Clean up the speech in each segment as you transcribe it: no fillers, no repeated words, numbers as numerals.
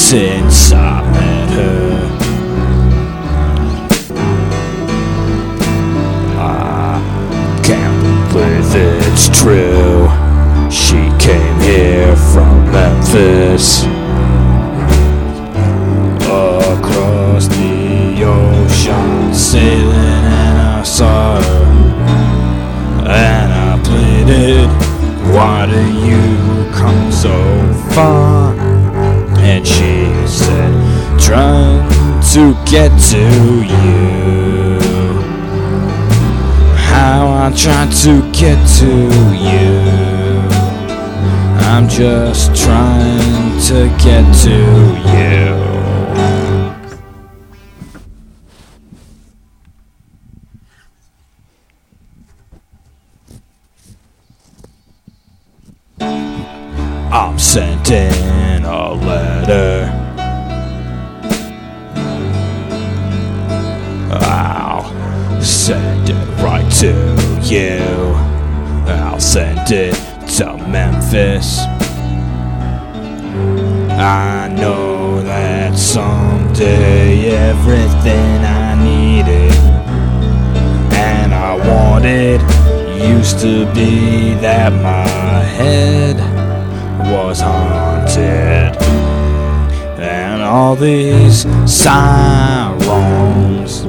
since I met her. I can't believe it's true. She came here from Memphis, across the ocean, sailing, and I saw her, and I pleaded, why do you come so far? And she said, trying to get to you. How I tried to get to you. I'm just trying to get to you. I'm sending a letter. I'll send it right to you. I'll send it to Memphis. I know that someday everything I needed and I wanted used to be that my head was haunted, and all these sirens,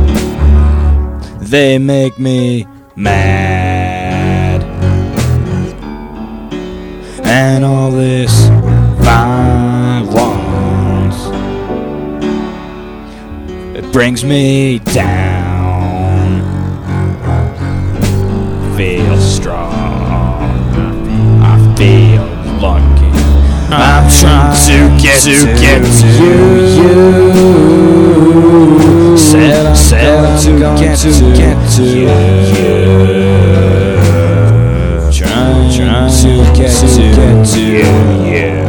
they make me mad, and all this violence, it brings me down. Feel strong, I feel lucky. I'm trying to get to you. Said to get to you. Trying to get to you.